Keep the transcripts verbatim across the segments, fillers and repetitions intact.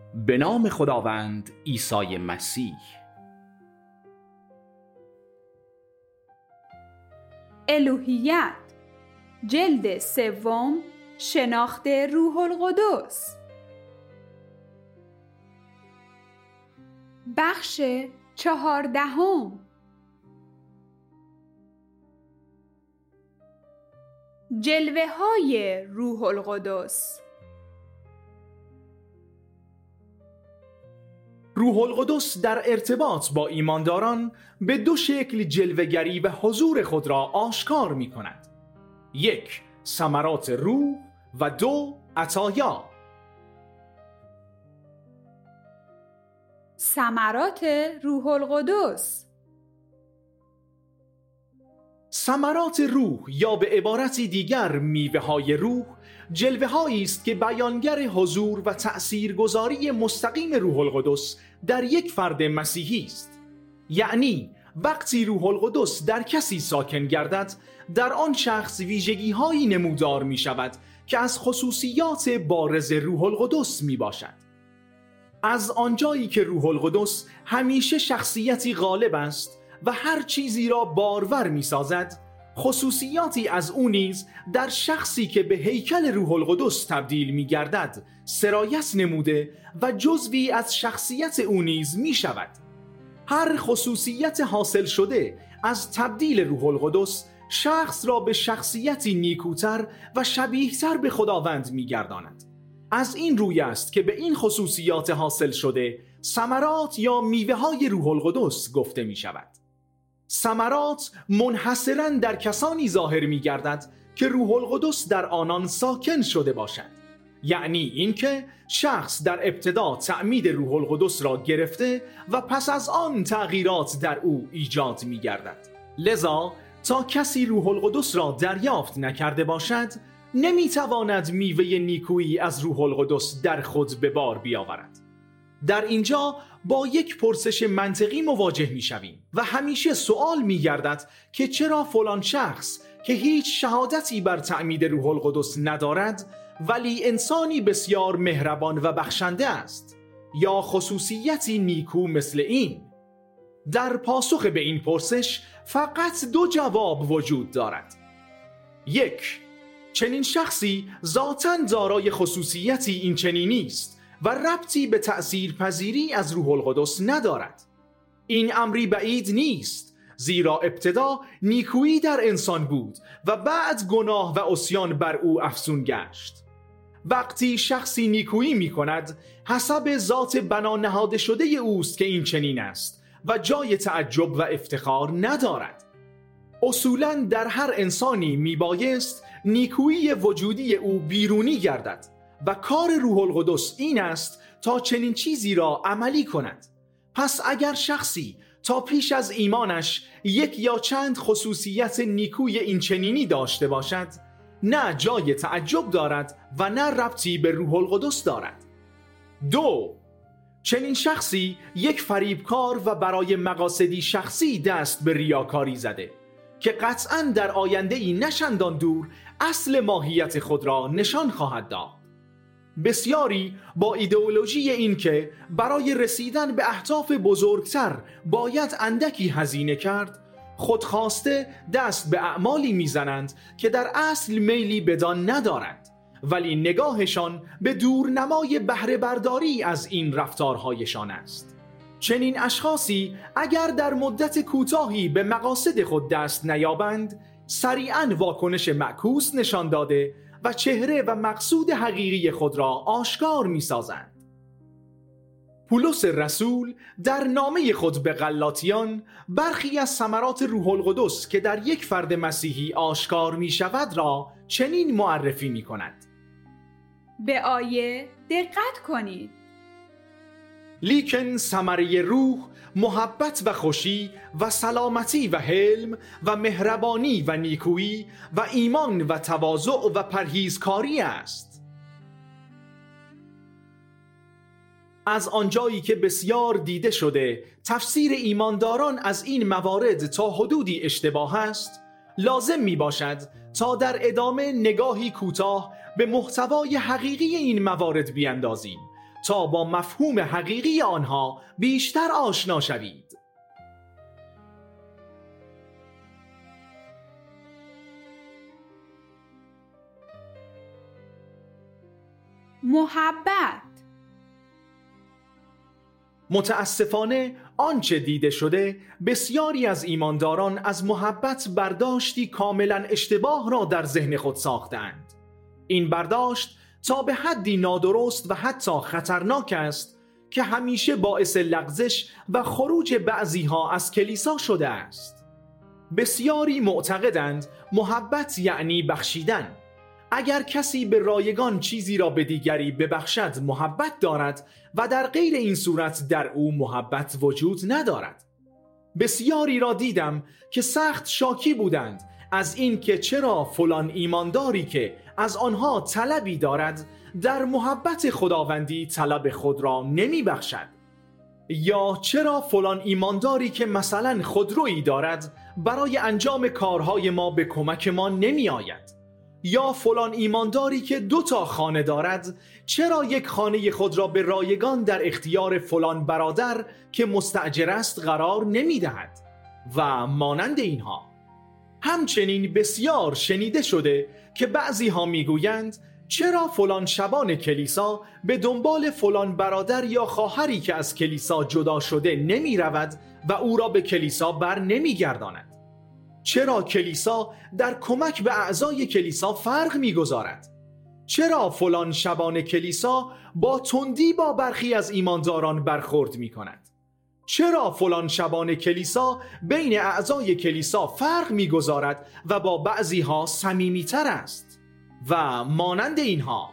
به نام خداوند عیسی مسیح. الوهیت جلد سوم، شناخت روح القدس، بخش چهاردهم. جلوه های روح القدس. روح القدس در ارتباط با ایمانداران به دو شکل جلوه‌گری و حضور خود را آشکار می کند. یک، ثمرات روح و دو، عطایا. ثمرات روح القدس. ثمرات روح یا به عبارتی دیگر میوه های روح جلوه هایی است که بیانگر حضور و تأثیرگذاری مستقیم روح القدس در یک فرد مسیحی است. یعنی وقتی روح القدس در کسی ساکن گردد، در آن شخص ویژگی هایی نمودار می شود که از خصوصیات بارز روح القدس می باشد. از آنجایی که روح القدس همیشه شخصیتی غالب است و هر چیزی را بارور می سازد، خصوصیاتی از او نیز در شخصی که به هیکل روح القدس تبدیل می گردد سرایت نموده و جزوی از شخصیت او نیز می شود. هر خصوصیت حاصل شده از تبدیل روح القدس شخص را به شخصیتی نیکوتر و شبیهتر به خداوند می گرداند. از این روی است که به این خصوصیات حاصل شده ثمرات یا میوه های روح القدس گفته می شود. ثمرات منحصراً در کسانی ظاهر می گردد که روح القدس در آنان ساکن شده باشد. یعنی اینکه شخص در ابتدا تعمید روح القدس را گرفته و پس از آن تغییرات در او ایجاد می گردد. لذا تا کسی روح القدس را دریافت نکرده باشد، نمی تواند میوه نیکویی از روح القدس در خود به بار بیاورد. در اینجا با یک پرسش منطقی مواجه می شویم و همیشه سوال می گردد که چرا فلان شخص که هیچ شهادتی بر تعمید روح القدس ندارد ولی انسانی بسیار مهربان و بخشنده است، یا خصوصیتی نیکو مثل این؟ در پاسخ به این پرسش فقط دو جواب وجود دارد. یک، چنین شخصی ذاتاً دارای خصوصیتی این چنینی است و ربطی به تأثیر پذیری از روح القدس ندارد. این امری بعید نیست، زیرا ابتدا نیکویی در انسان بود و بعد گناه و عصیان بر او افزون گشت. وقتی شخصی نیکویی می کند، حسب ذات بنا نهاده شده اوست که این چنین است و جای تعجب و افتخار ندارد. اصولاً در هر انسانی می بایست نیکویی وجودی او بیرونی گردد و کار روح القدس این است تا چنین چیزی را عملی کند. پس اگر شخصی تا پیش از ایمانش یک یا چند خصوصیت نیکوی این چنینی داشته باشد، نه جای تعجب دارد و نه ربطی به روح القدس دارد. دو، چنین شخصی یک فریبکار و برای مقاصدی شخصی دست به ریاکاری زده که قطعاً در آینده ای نشندان دور اصل ماهیت خود را نشان خواهد داد. بسیاری با ایدئولوژی این که برای رسیدن به اهداف بزرگتر باید اندکی هزینه کرد، خودخواسته دست به اعمالی میزنند که در اصل میلی بدان ندارند، ولی نگاهشان به دورنمای بهره برداری از این رفتارهایشان است. چنین اشخاصی اگر در مدت کوتاهی به مقاصد خود دست نیابند، سریعاً واکنش معکوس نشان داده و چهره و مقصود حقیقی خود را آشکار می سازند. پولس رسول در نامه خود به غلاطیان برخی از ثمرات روح القدس که در یک فرد مسیحی آشکار می شود را چنین معرفی می کند. به آیه دقت کنید. لیکن ثمره روح محبت و خوشی و سلامتی و حلم و مهربانی و نیکویی و ایمان و تواضع و پرهیزکاری است. از آنجایی که بسیار دیده شده تفسیر ایمانداران از این موارد تا حدودی اشتباه است، لازم می باشد تا در ادامه نگاهی کوتاه به محتوای حقیقی این موارد بیندازیم تا با مفهوم حقیقی آنها بیشتر آشنا شوید. محبت. متاسفانه آنچه دیده شده، بسیاری از ایمانداران از محبت برداشتی کاملا اشتباه را در ذهن خود ساختند. این برداشت تا به حدی نادرست و حتی خطرناک است که همیشه باعث لغزش و خروج بعضی ها از کلیسا شده است. بسیاری معتقدند محبت یعنی بخشیدن. اگر کسی به رایگان چیزی را به دیگری ببخشد محبت دارد و در غیر این صورت در او محبت وجود ندارد. بسیاری را دیدم که سخت شاکی بودند از این که چرا فلان ایمانداری که از آنها طلبی دارد در محبت خداوندی طلب خود را نمی بخشد، یا چرا فلان ایمانداری که مثلا خودرویی دارد برای انجام کارهای ما به کمک ما نمی آید، یا فلان ایمانداری که دو تا خانه دارد چرا یک خانه خود را به رایگان در اختیار فلان برادر که مستأجر است قرار نمی دهد و مانند اینها. همچنین بسیار شنیده شده که بعضی ها می گویند چرا فلان شبان کلیسا به دنبال فلان برادر یا خواهری که از کلیسا جدا شده نمی رود و او را به کلیسا بر نمی گرداند؟ چرا کلیسا در کمک به اعضای کلیسا فرق می‌گذارد؟ چرا فلان شبان کلیسا با تندی با برخی از ایمانداران برخورد می‌کند؟ چرا فلان شبان کلیسا بین اعضای کلیسا فرق می‌گذارد و با بعضی‌ها صمیمی‌تر است؟ و مانند اینها.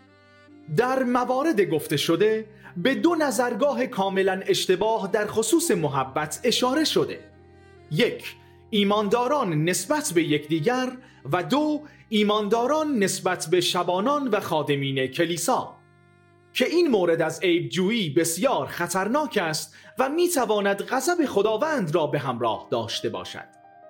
در موارد گفته شده به دو نظرگاه کاملا اشتباه در خصوص محبت اشاره شده. یک، ایمانداران نسبت به یکدیگر، و دو، ایمانداران نسبت به شبانان و خادمین کلیسا، که این مورد از عیب‌جویی بسیار خطرناک است و میتواند غضب خداوند را به همراه داشته باشد.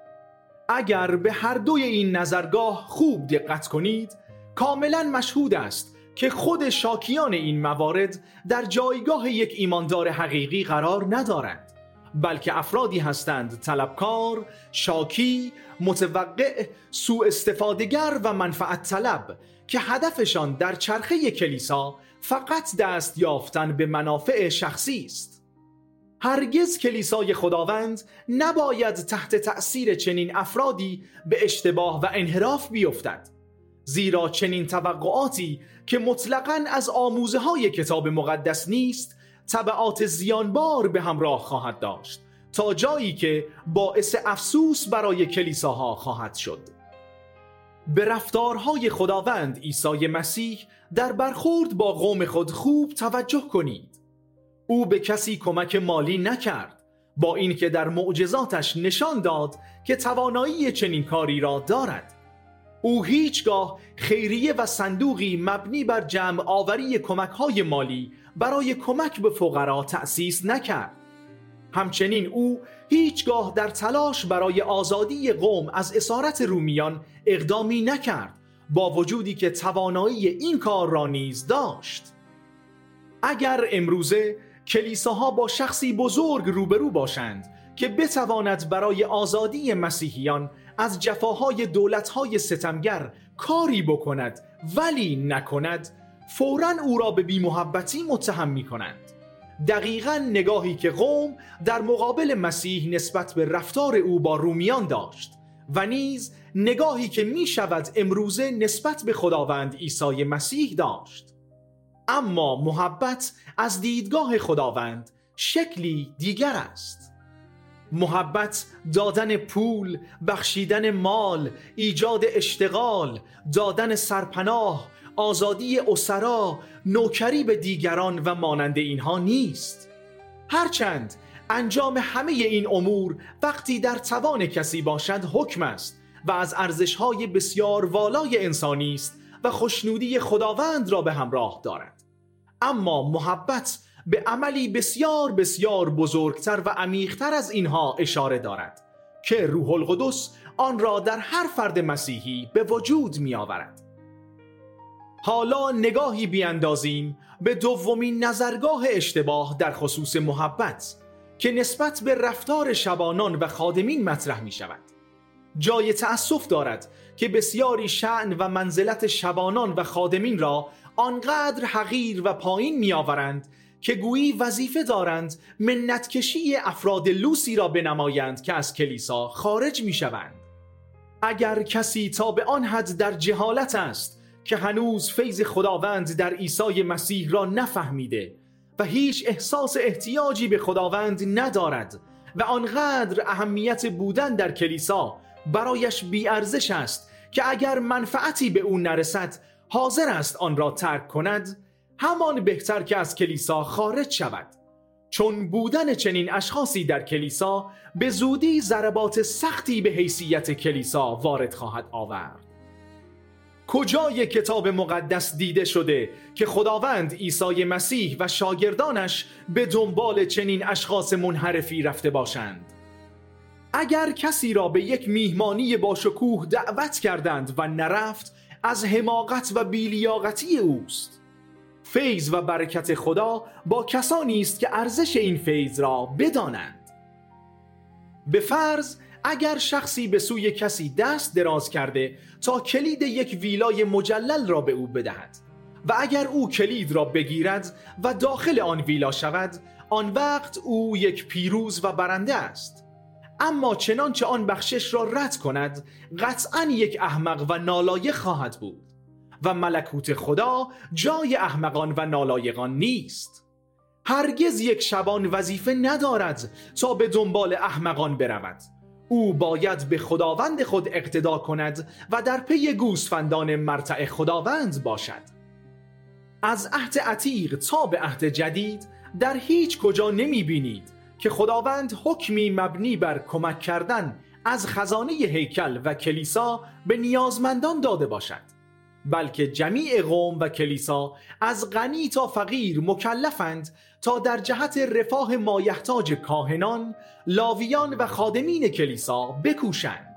اگر به هر دوی این نظرگاه خوب دقت کنید، کاملا مشهود است که خود شاکیان این موارد در جایگاه یک ایماندار حقیقی قرار ندارند، بلکه افرادی هستند طلبکار، شاکی، متوقع، سوء استفادهگر و منفعت طلب که هدفشان در چرخه کلیسا فقط دست یافتن به منافع شخصی است. هرگز کلیسای خداوند نباید تحت تأثیر چنین افرادی به اشتباه و انحراف بیفتد، زیرا چنین توقعاتی که مطلقاً از آموزه های کتاب مقدس نیست تبعات زیانبار به همراه خواهد داشت تا جایی که باعث افسوس برای کلیساها خواهد شد. به رفتارهای خداوند عیسی مسیح در برخورد با قوم خود خوب توجه کنید. او به کسی کمک مالی نکرد، با اینکه در معجزاتش نشان داد که توانایی چنین کاری را دارد. او هیچگاه خیریه و صندوقی مبنی بر جمع آوری کمک‌های مالی برای کمک به فقرا تأسیس نکرد. همچنین او هیچگاه در تلاش برای آزادی قوم از اسارت رومیان اقدامی نکرد، با وجودی که توانایی این کار را نیز داشت. اگر امروزه کلیساها با شخصی بزرگ روبرو باشند که بتواند برای آزادی مسیحیان از جفاهای دولت‌های ستمگر کاری بکند ولی نکند، فوراً او را به بی‌محبتی متهم می‌کنند. دقیقاً نگاهی که قوم در مقابل مسیح نسبت به رفتار او با رومیان داشت و نیز نگاهی که می شود امروزه نسبت به خداوند عیسی مسیح داشت. اما محبت از دیدگاه خداوند شکلی دیگر است. محبت دادن پول، بخشیدن مال، ایجاد اشتغال، دادن سرپناه، آزادی اسرا، نوکری به دیگران و مانند اینها نیست. هرچند انجام همه این امور وقتی در توان کسی باشد حکم است و از ارزش‌های بسیار والای انسانی است و خوشنودی خداوند را به همراه دارد، اما محبت به عملی بسیار بسیار بزرگتر و عمیق‌تر از اینها اشاره دارد که روح القدس آن را در هر فرد مسیحی به وجود می آورد. حالا نگاهی بیاندازیم به دومین نظرگاه اشتباه در خصوص محبت که نسبت به رفتار شبانان و خادمین مطرح می شود. جای تأسف دارد که بسیاری شأن و منزلت شبانان و خادمین را آنقدر حقیر و پایین می آورند که گویی وظیفه دارند منتکشی افراد لوسی را بنمایند که از کلیسا خارج می شوند. اگر کسی تا به آن حد در جهالت است که هنوز فیض خداوند در عیسی مسیح را نفهمیده و هیچ احساس احتیاجی به خداوند ندارد و آنقدر اهمیت بودن در کلیسا برایش بی‌ارزش است که اگر منفعتی به او نرسد حاضر است آن را ترک کند، همان بهتر که از کلیسا خارج شود، چون بودن چنین اشخاصی در کلیسا به زودی ضربات سختی به حیثیت کلیسا وارد خواهد آورد. کجای کتاب مقدس دیده شده که خداوند عیسی مسیح و شاگردانش به دنبال چنین اشخاص منحرفی رفته باشند؟ اگر کسی را به یک میهمانی با شکوه دعوت کردند و نرفت، از حماقت و بی‌لیاقتی اوست. فیض و برکت خدا با کسانی است که ارزش این فیض را بدانند. به فرض اگر شخصی به سوی کسی دست دراز کرده تا کلید یک ویلای مجلل را به او بدهد و اگر او کلید را بگیرد و داخل آن ویلا شود، آن وقت او یک پیروز و برنده است. اما چنانچه آن بخشش را رد کند، قطعاً یک احمق و نالایق خواهد بود و ملکوت خدا جای احمقان و نالایقان نیست. هرگز یک شبان وظیفه ندارد تا به دنبال احمقان برود. او باید به خداوند خود اقتدا کند و در پی گوسفندان مرتع خداوند باشد. از عهد عتیق تا به عهد جدید در هیچ کجا نمی بینید که خداوند حکمی مبنی بر کمک کردن از خزانه هیکل و کلیسا به نیازمندان داده باشد، بلکه جمیع قوم و کلیسا از غنی تا فقیر مکلفند تا در جهت رفاه مایحتاج کاهنان، لاویان و خادمین کلیسا بکوشند.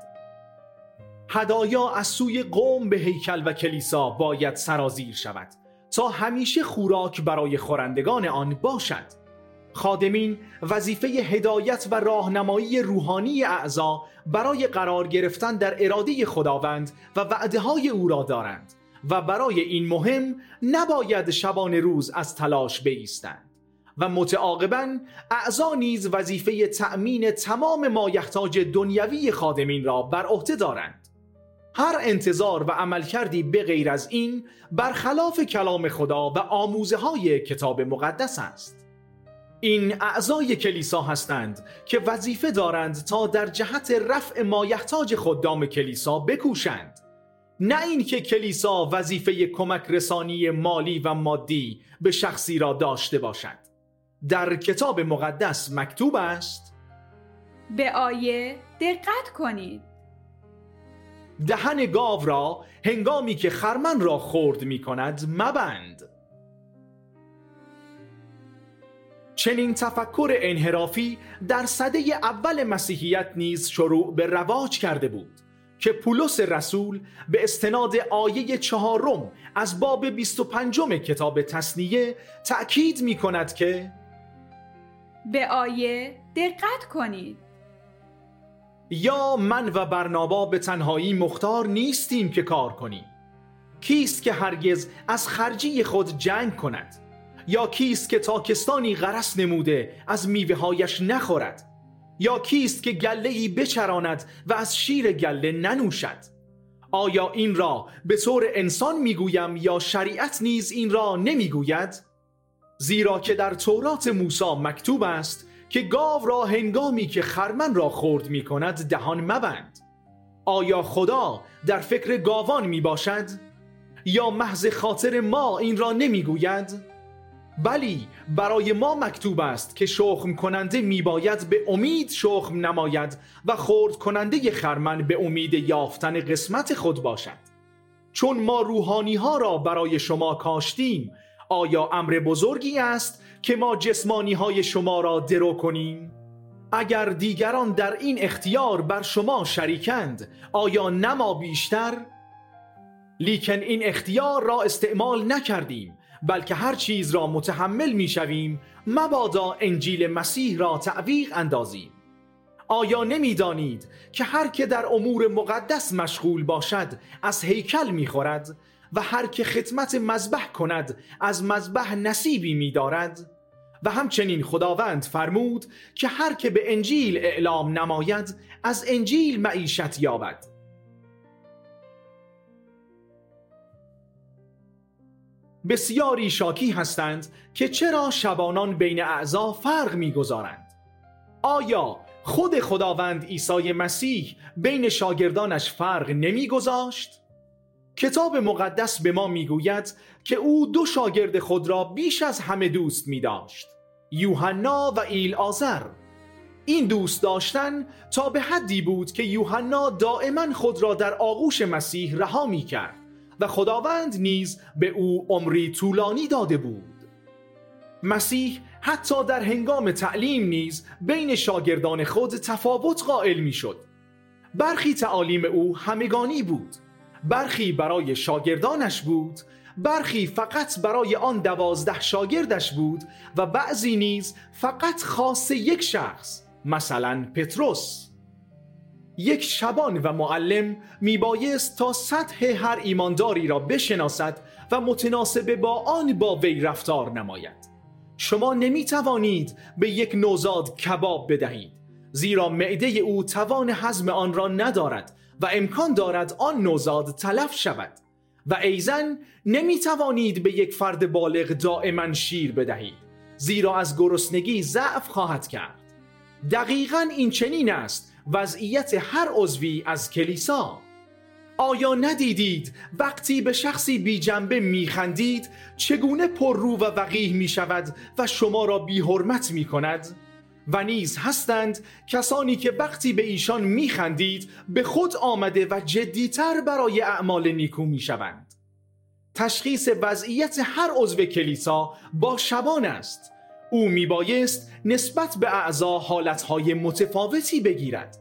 هدایا از سوی قوم به هیکل و کلیسا باید سرازیر شود تا همیشه خوراک برای خورندگان آن باشد. خادمین وظیفه هدایت و راهنمایی روحانی اعضا برای قرار گرفتن در اراده خداوند و وعده های او را دارند و برای این مهم نباید شبان روز از تلاش بایستند و متعاقباً اعضا نیز وظیفه تأمین تمام مایحتاج دنیوی خادمین را بر عهده دارند. هر انتظار و عملکردی به غیر از این برخلاف کلام خدا و آموزه های کتاب مقدس است. این اعضای کلیسا هستند که وظیفه دارند تا در جهت رفع مایحتاج خدام کلیسا بکوشند، نه این که کلیسا وظیفه کمک رسانی مالی و مادی به شخصی را داشته باشد. در کتاب مقدس مکتوب است: به آیه دقت کنید. دهن گاو را هنگامی که خرمن را خرد می کند مبند. چنین تفکر انحرافی در سده اول مسیحیت نیز شروع به رواج کرده بود که پولس رسول به استناد آیه چهارم از باب بیست و پنجم کتاب تثنیه تأکید می کند که به آیه دقت کنید. یا من و برنابا به تنهایی مختار نیستیم که کار کنیم. کیست که هرگز از خرجی خود جنگ کند؟ یا کیست که تاکستانی غرس نموده از میوه‌هایش نخورد؟ یا کیست که گله‌ای بچراند و از شیر گله ننوشد؟ آیا این را به طور انسان میگویم یا شریعت نیز این را نمیگوید؟ زیرا که در تورات موسی مکتوب است که گاو را هنگامی که خرمن را خرد می کند دهان مبند. آیا خدا در فکر گاوان می باشد؟ یا محض خاطر ما این را نمی گوید؟ بلی برای ما مکتوب است که شخم کننده می باید به امید شخم نماید و خرد کننده خرمن به امید یافتن قسمت خود باشد. چون ما روحانی ها را برای شما کاشتیم، آیا امر بزرگی است که ما جسمانی های شما را درو کنیم؟ اگر دیگران در این اختیار بر شما شریکند، آیا نه ما بیشتر؟ لیکن این اختیار را استعمال نکردیم، بلکه هر چیز را متحمل می شویم مبادا انجیل مسیح را تعویق اندازیم. آیا نمی دانید که هر که در امور مقدس مشغول باشد از هیکل می خورد و هر که خدمت مذبح کند از مذبح نصیبی می دارد؟ و همچنین خداوند فرمود که هر که به انجیل اعلام نماید از انجیل معیشت یابد. بسیاری شاکی هستند که چرا شبانان بین اعضا فرق می‌گذارند. آیا خود خداوند عیسی مسیح بین شاگردانش فرق نمی‌گذاشت؟ کتاب مقدس به ما میگوید که او دو شاگرد خود را بیش از همه دوست می‌داشت، یوحنا و ایلعازر. این دوست داشتن تا به حدی بود که یوحنا دائما خود را در آغوش مسیح رها می‌کرد و خداوند نیز به او عمری طولانی داده بود. مسیح حتی در هنگام تعلیم نیز بین شاگردان خود تفاوت قائل می‌شد. برخی تعالیم او همگانی بود، برخی برای شاگردانش بود، برخی فقط برای آن دوازده شاگردش بود و بعضی نیز فقط خاص یک شخص، مثلا پتروس. یک شبان و معلم میبایست تا سطح هر ایمانداری را بشناسد و متناسب با آن با وی رفتار نماید. شما نمیتوانید به یک نوزاد کباب بدهید، زیرا معده او توان هضم آن را ندارد و امکان دارد آن نوزاد تلف شود. و ایضاً نمیتوانید به یک فرد بالغ دائما شیر بدهید، زیرا از گرسنگی ضعف خواهد کرد. دقیقاً این چنین است وضعیت هر عضوی از کلیسا. آیا ندیدید وقتی به شخصی بی جنبه میخندید چگونه پررو و وقیح میشود و شما را بی حرمت میکند؟ و نیز هستند کسانی که وقتی به ایشان میخندید به خود آمده و جدیتر برای اعمال نیکو میشوند. تشخیص وضعیت هر عضو کلیسا با شبان است. او میبایست نسبت به اعضا حالتهای متفاوتی بگیرد.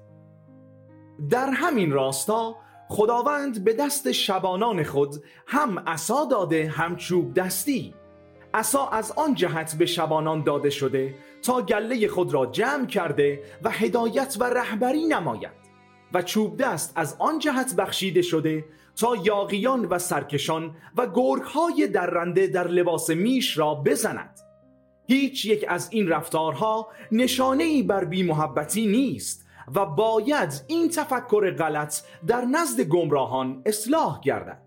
در همین راستا خداوند به دست شبانان خود هم عصا داده هم چوب دستی. عصا از آن جهت به شبانان داده شده تا گله خود را جمع کرده و هدایت و رهبری نماید، و چوب دست از آن جهت بخشیده شده تا یاغیان و سرکشان و گرگ‌های درنده در لباس میش را بزند. هیچ یک از این رفتارها نشانه‌ای بر بی‌محبتی نیست و باید این تفکر غلط در نزد گمراهان اصلاح گردد.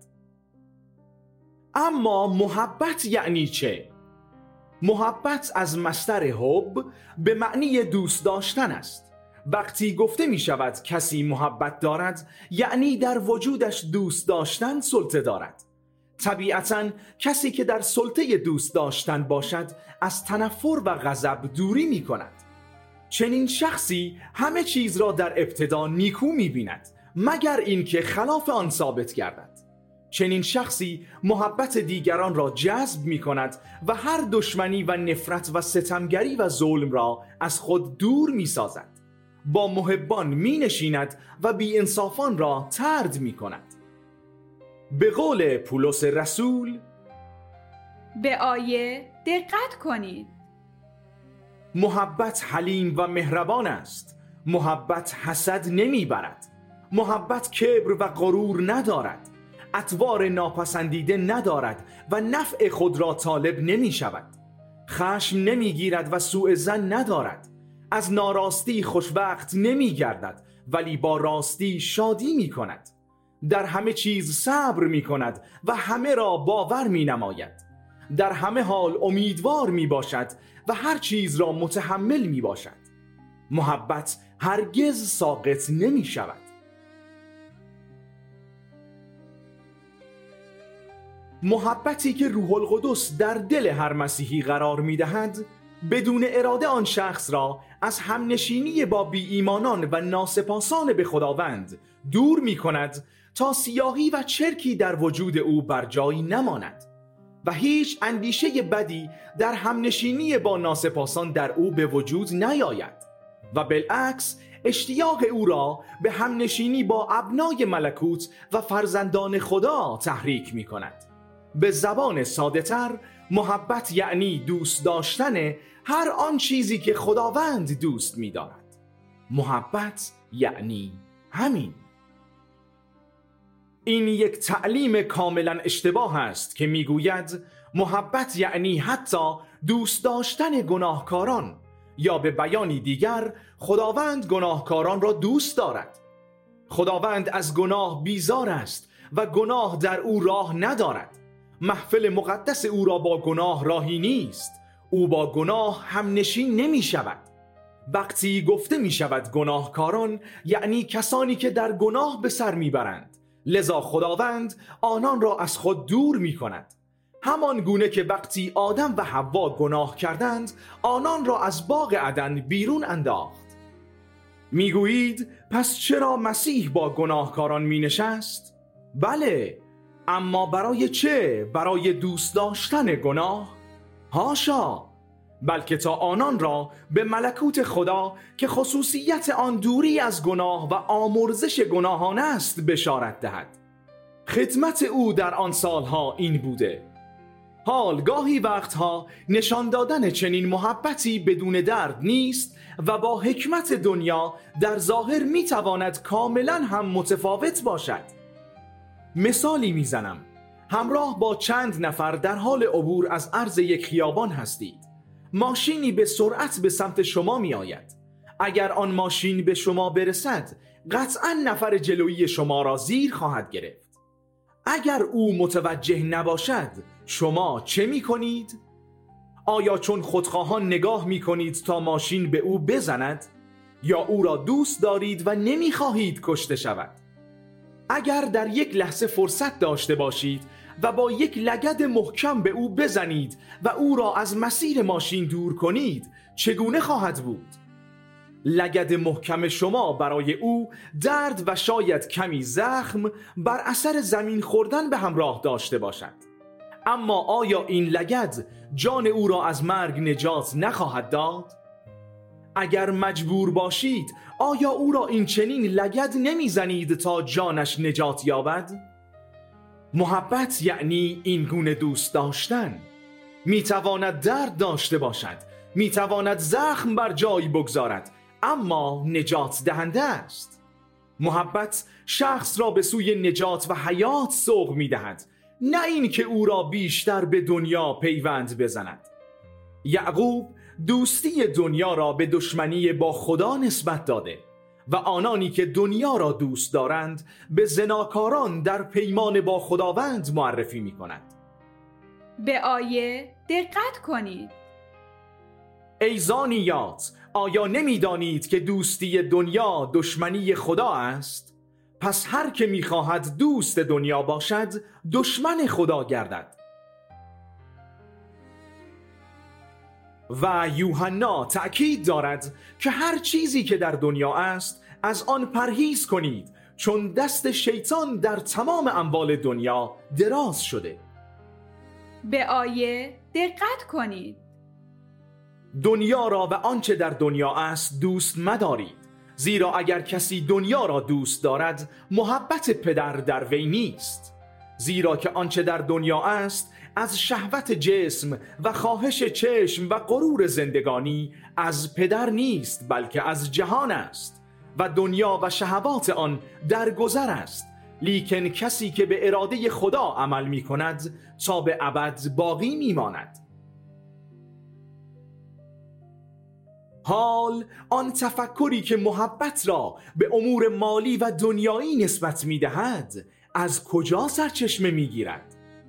اما محبت یعنی چه؟ محبت از مصدر حب به معنی دوست داشتن است. وقتی گفته می شود کسی محبت دارد، یعنی در وجودش دوست داشتن سلطه دارد. طبیعتاً کسی که در سلطه دوست داشتن باشد از تنفر و غضب دوری می کند. چنین شخصی همه چیز را در ابتدا نیکو می بیند مگر اینکه خلاف آن ثابت گردد. چنین شخصی محبت دیگران را جذب می کند و هر دشمنی و نفرت و ستمگری و ظلم را از خود دور می سازد. با محبان می نشیند و بی انصافان را طرد می کند. به قول پولس رسول، به آیه دقت کنید. محبت حلیم و مهربان است. محبت حسد نمی برد. محبت کبر و غرور ندارد. اطوار ناپسندیده ندارد و نفع خود را طالب نمی شود. خشم نمی گیرد و سوء ظن ندارد. از ناراستی خوشوقت نمی گردد ولی با راستی شادی می کند. در همه چیز صبر می کند و همه را باور می نماید. در همه حال امیدوار می باشد و هر چیز را متحمل می باشد. محبت هرگز ساقط نمی شود. محبتی که روح القدس در دل هر مسیحی قرار می دهد بدون اراده آن شخص را از همنشینی با بی ایمانان و ناسپاسان به خداوند دور می کند تا سیاهی و چرکی در وجود او بر جای نماند و هیچ اندیشه بدی در همنشینی با ناسپاسان در او به وجود نیاید و بالعکس اشتیاق او را به همنشینی با ابنای ملکوت و فرزندان خدا تحریک می کند. به زبان ساده تر، محبت یعنی دوست داشتن هر آن چیزی که خداوند دوست می دارد. محبت یعنی همین. این یک تعلیم کاملا اشتباه است که می گوید محبت یعنی حتی دوست داشتن گناهکاران، یا به بیانی دیگر خداوند گناهکاران را دوست دارد. خداوند از گناه بیزار است و گناه در او راه ندارد. محفل مقدس او را با گناه راهی نیست. او با گناه هم نشین نمی شود. وقتی گفته می شود گناهکاران، یعنی کسانی که در گناه به سر می برند. لذا خداوند آنان را از خود دور می کند. همان گونه که وقتی آدم و حوا گناه کردند، آنان را از باغ عدن بیرون انداخت. می گویید پس چرا مسیح با گناهکاران می نشست؟ بله، اما برای چه؟ برای دوست داشتن گناه؟ هاشا، بلکه تا آنان را به ملکوت خدا که خصوصیت آن دوری از گناه و آمرزش گناهان است بشارت دهد. خدمت او در آن سالها این بوده. حال گاهی وقتها نشان دادن چنین محبتی بدون درد نیست و با حکمت دنیا در ظاهر میتواند کاملا هم متفاوت باشد. مثالی میزنم. همراه با چند نفر در حال عبور از عرض یک خیابان هستید. ماشینی به سرعت به سمت شما می آید. اگر آن ماشین به شما برسد، قطعا نفر جلویی شما را زیر خواهد گرفت. اگر او متوجه نباشد، شما چه می کنید؟ آیا چون خودخواهان نگاه می کنید تا ماشین به او بزند؟ یا او را دوست دارید و نمی خواهید کشته شود؟ اگر در یک لحظه فرصت داشته باشید و با یک لگد محکم به او بزنید و او را از مسیر ماشین دور کنید، چگونه خواهد بود؟ لگد محکم شما برای او درد و شاید کمی زخم بر اثر زمین خوردن به همراه داشته باشد. اما آیا این لگد جان او را از مرگ نجات نخواهد داد؟ اگر مجبور باشید، آیا او را این چنین لگد نمیزنید تا جانش نجات یابد؟ محبت یعنی این گونه دوست داشتن. میتواند درد داشته باشد، میتواند زخم بر جای بگذارد، اما نجات دهنده است. محبت شخص را به سوی نجات و حیات سوق میدهد، نه این که او را بیشتر به دنیا پیوند بزند. یعقوب دوستی دنیا را به دشمنی با خدا نسبت داده و آنانی که دنیا را دوست دارند به زناکاران در پیمان با خداوند معرفی می کند. به آیه دقت کنید. ای زانیات، آیا نمی دانید که دوستی دنیا دشمنی خدا است؟ پس هر که می خواهد دوست دنیا باشد، دشمن خدا گردد. و یوحنا تأکید دارد که هر چیزی که در دنیا است از آن پرهیز کنید، چون دست شیطان در تمام اموال دنیا دراز شده. به آیه دقت کنید. دنیا را و آنچه در دنیا است دوست مدارید، زیرا اگر کسی دنیا را دوست دارد، محبت پدر در وی نیست. زیرا که آنچه در دنیا است از شهوت جسم و خواهش چشم و غرور زندگانی از پدر نیست، بلکه از جهان است و دنیا و شهوات آن درگذر است. لیکن کسی که به اراده خدا عمل می کند تا به ابد باقی می ماند. حال آن تفکری که محبت را به امور مالی و دنیایی نسبت می دهد از کجا سرچشمه می گیرد؟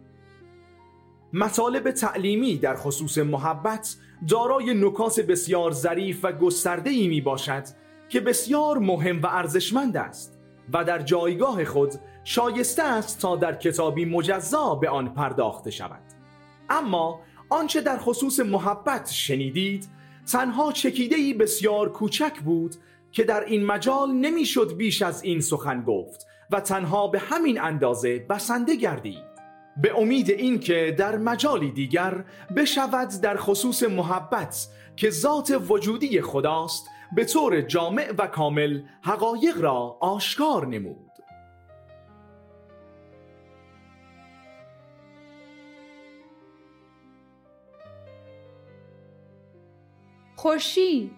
مطالب تعلیمی در خصوص محبت دارای نکات بسیار ظریف و گسترده‌ای می باشد که بسیار مهم و ارزشمند است و در جایگاه خود شایسته است تا در کتابی مجزا به آن پرداخته شود. اما آنچه در خصوص محبت شنیدید تنها چکیده‌ای بسیار کوچک بود که در این مجال نمیشد بیش از این سخن گفت و تنها به همین اندازه بسنده گردید، به امید اینکه در مجالی دیگر بشود در خصوص محبت که ذات وجودی خداست به طور جامع و کامل حقایق را آشکار نمود. خوشی.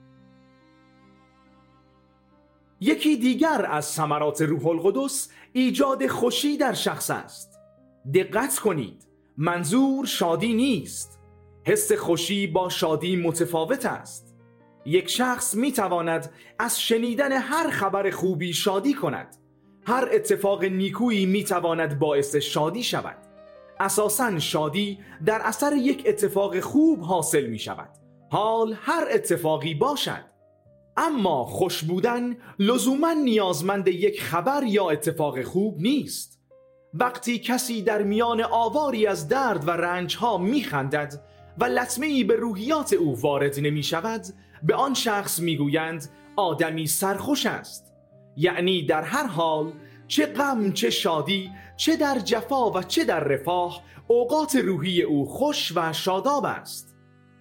یکی دیگر از ثمرات روح القدس ایجاد خوشی در شخص است. دقت کنید، منظور شادی نیست. حس خوشی با شادی متفاوت است. یک شخص می تواند از شنیدن هر خبر خوبی شادی کند. هر اتفاق نیکویی می تواند باعث شادی شود. اساساً شادی در اثر یک اتفاق خوب حاصل می شود، حال هر اتفاقی باشد. اما خوش بودن لزوماً نیازمند یک خبر یا اتفاق خوب نیست. وقتی کسی در میان آواری از درد و رنجها می خندد و لطمه‌ای به روحیات او وارد نمی شود، به آن شخص می گویند آدمی سرخوش است. یعنی در هر حال، چه غم چه شادی، چه در جفا و چه در رفاه، اوقات روحی او خوش و شاداب است.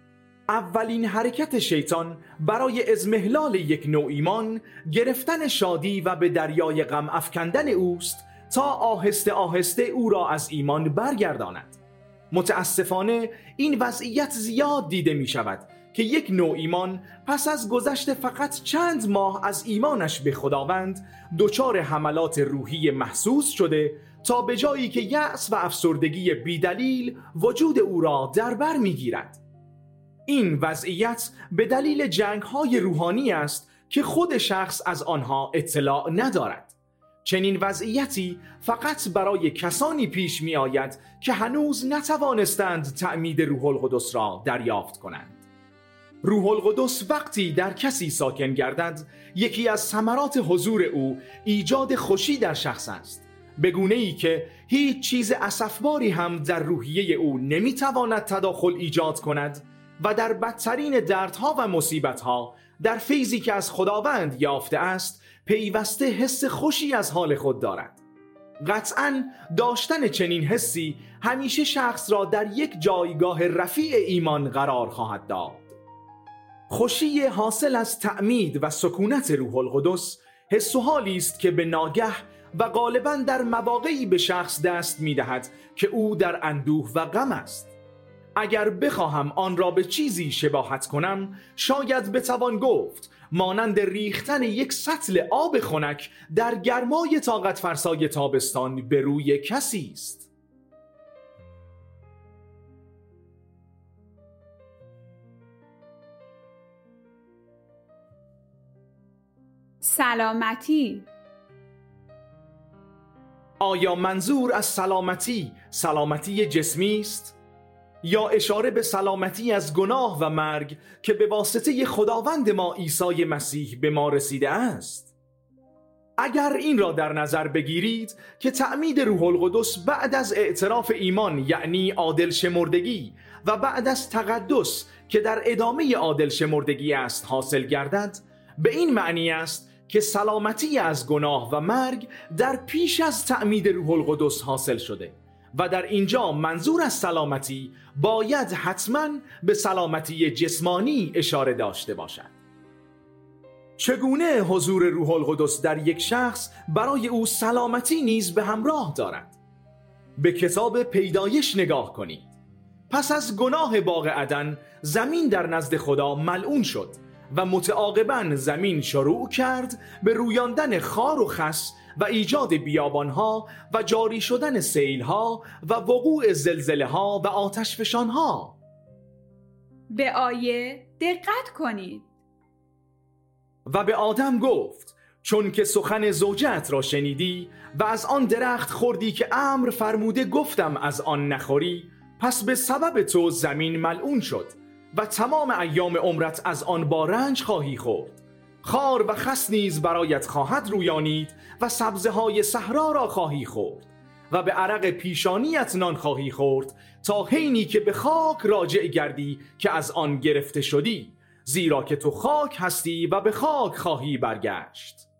اولین حرکت شیطان برای اضمحلال یک نوع ایمان، گرفتن شادی و به دریای غم افکندن اوست تا آهسته آهسته او را از ایمان برگرداند. متاسفانه این وضعیت زیاد دیده می شود که یک نوع ایمان پس از گذشت فقط چند ماه از ایمانش به خداوند دچار حملات روحی محسوس شده تا به جایی که یأس و افسردگی بیدلیل وجود او را در بر می گیرد. این وضعیت به دلیل جنگ‌های روحانی است که خود شخص از آنها اطلاع ندارد. چنین وضعیتی فقط برای کسانی پیش می آید که هنوز نتوانستند تعمید روح القدس را دریافت کنند. روح القدس وقتی در کسی ساکن گردد، یکی از ثمرات حضور او ایجاد خوشی در شخص است، به گونه‌ای که هیچ چیز اسفباری هم در روحیه او نمیتواند تداخل ایجاد کند و در بدترین دردها و مصیبتها در فیضی که از خداوند یافته است پیوسته حس خوشی از حال خود دارد. قطعاً داشتن چنین حسی همیشه شخص را در یک جایگاه رفیع ایمان قرار خواهد داد. خوشی حاصل از تعمید و سکونت روح القدس حس و حالی است که به ناگه و غالباً در مواقعی به شخص دست می‌دهد که او در اندوه و غم است. اگر بخواهم آن را به چیزی شباهت کنم، شاید بتوان گفت مانند ریختن یک سطل آب خنک در گرمای طاقت فرسای تابستان به روی کسی است. سلامتی. آیا منظور از سلامتی سلامتی جسمی است؟ یا اشاره به سلامتی از گناه و مرگ که به واسطه خداوند ما عیسی مسیح به ما رسیده است؟ اگر این را در نظر بگیرید که تعمید روح القدس بعد از اعتراف ایمان یعنی عادل شمردگی و بعد از تقدس که در ادامه عادل شمردگی است حاصل گردد، به این معنی است که سلامتی از گناه و مرگ در پیش از تعمید روح القدس حاصل شده و در اینجا منظور از سلامتی باید حتماً به سلامتی جسمانی اشاره داشته باشد. چگونه حضور روح القدس در یک شخص برای او سلامتی نیز به همراه دارد؟ به کتاب پیدایش نگاه کنید. پس از گناه باغ عدن زمین در نزد خدا ملعون شد و متعاقباً زمین شروع کرد به رویاندن خار و خس و ایجاد بیابانها و جاری شدن سیلها و وقوع زلزله‌ها و آتشفشانها. به آیه دقت کنید. و به آدم گفت چون که سخن زوجت را شنیدی و از آن درخت خوردی که امر فرموده گفتم از آن نخوری، پس به سبب تو زمین ملعون شد و تمام ایام عمرت از آن با رنج خواهی خورد. خار و خس نیز برایت خواهد رویانید و سبزه های صحرا را خواهی خورد و به عرق پیشانیت نان خواهی خورد تا حینی که به خاک راجع گردی که از آن گرفته شدی، زیرا که تو خاک هستی و به خاک خواهی برگشت.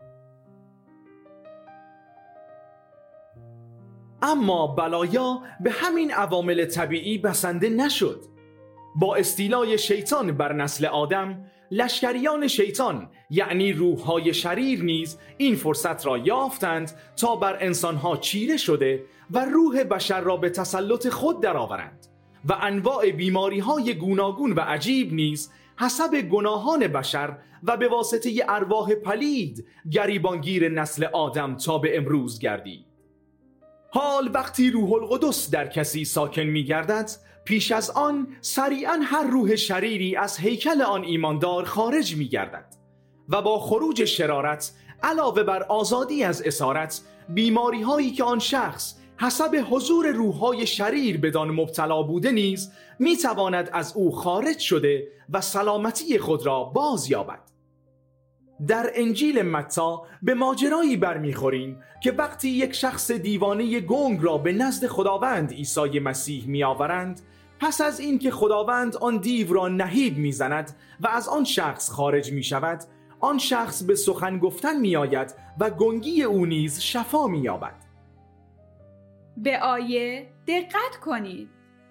اما بلایا به همین عوامل طبیعی بسنده نشد. با استیلای شیطان بر نسل آدم، لشکریان شیطان یعنی روح‌های شریر نیز این فرصت را یافتند تا بر انسان‌ها چیره شده و روح بشر را به تسلط خود درآورند و انواع بیماری‌های گوناگون و عجیب نیز حسب گناهان بشر و به واسطه ارواح پلید گریبانگیر نسل آدم تا به امروز گردید. حال وقتی روح القدس در کسی ساکن می گردد، پیش از آن سریعا هر روح شریری از هیکل آن ایماندار خارج می گردد و با خروج شرارت علاوه بر آزادی از اسارت، بیماری هایی که آن شخص حسب حضور روح‌های شریر بدان مبتلا بوده نیز می تواند از او خارج شده و سلامتی خود را باز یابد. در انجیل متی به ماجرایی برمیخوریم که وقتی یک شخص دیوانه گنگ را به نزد خداوند عیسی مسیح می آورند، پس از این که خداوند آن دیو را نهیب می زند و از آن شخص خارج می شود، آن شخص به سخن گفتن می آید و گنگی او نیز شفا می یابد. به آیه دقت کنید.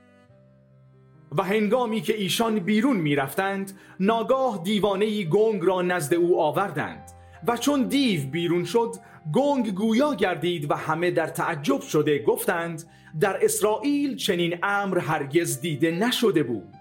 و هنگامی که ایشان بیرون می رفتند، ناگاه دیوانه‌ای گنگ را نزد او آوردند و چون دیو بیرون شد، گنگ گویا گردید و همه در تعجب شده گفتند در اسرائیل چنین امر هرگز دیده نشده بود.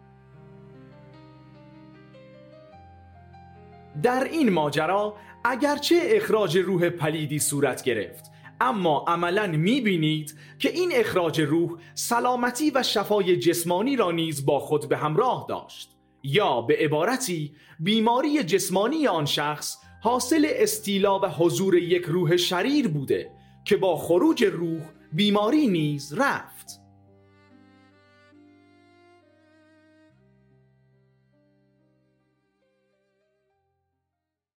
در این ماجرا اگرچه اخراج روح پلیدی صورت گرفت، اما عملاً می‌بینید که این اخراج روح سلامتی و شفای جسمانی را نیز با خود به همراه داشت، یا به عبارتی بیماری جسمانی آن شخص حاصل استیلا و حضور یک روح شریر بوده که با خروج روح بیماری نیز رفت.